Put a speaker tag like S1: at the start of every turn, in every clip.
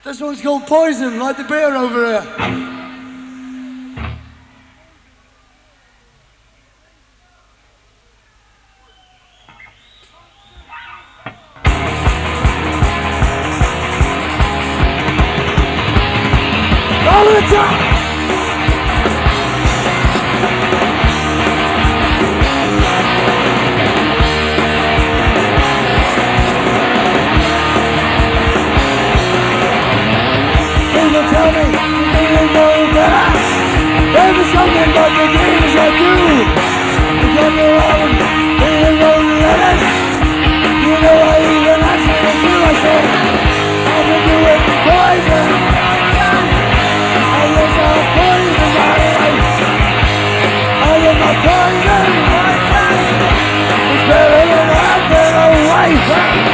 S1: This one's called Poison, like the beer over here. All the time! People tell me they know better. There's something but the dreams I do. You come around, they know the letters. You know I even actually feel I say I can do it poison. I guess I'll poison my life. I get my poison. It's better than having a wife.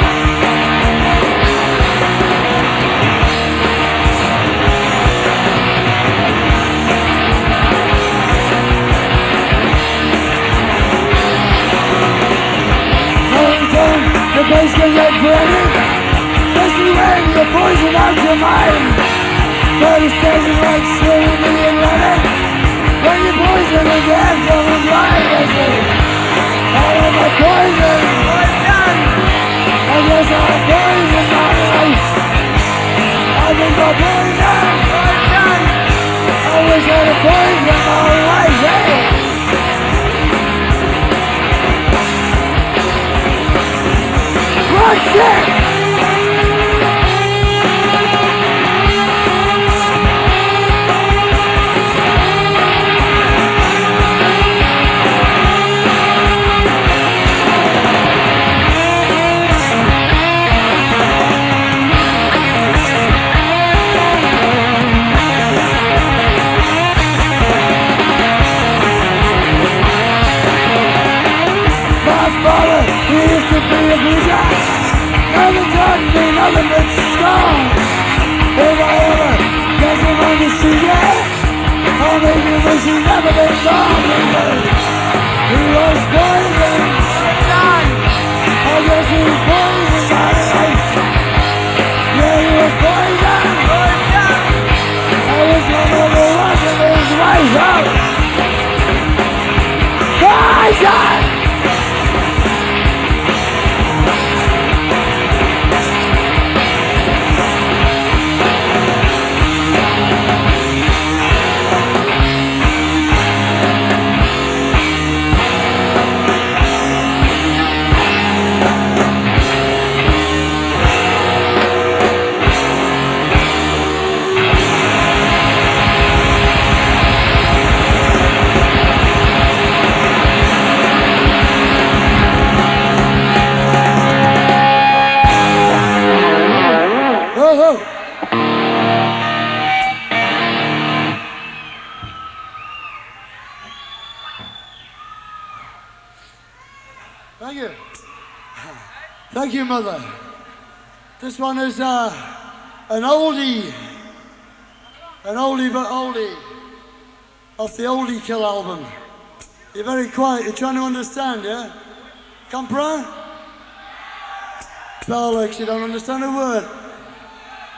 S1: The place can get pretty, especially when you're poison out your mind. But it doesn't like swimming in the Atlantic. When you poison the gas, you're blind. I say, I am my poison. I guess I'm poison my life. I think I'm poison. I wish I had poison my life. Hey. What's it? My father, he used to be a bluegrass. Never taught me nothing but strong. If I ever get him on the street, I'll make him wish he'd never been born. Because he was poison. I guess he was poison by life. Yeah, he was poison. I wish my mother wasn't his wife. Poison! Thank you. Thank you, Mother. This one is an oldie but oldie off the Oldie Kill album. You're very quiet, you're trying to understand, yeah? Compra? Bollocks, you don't understand a word.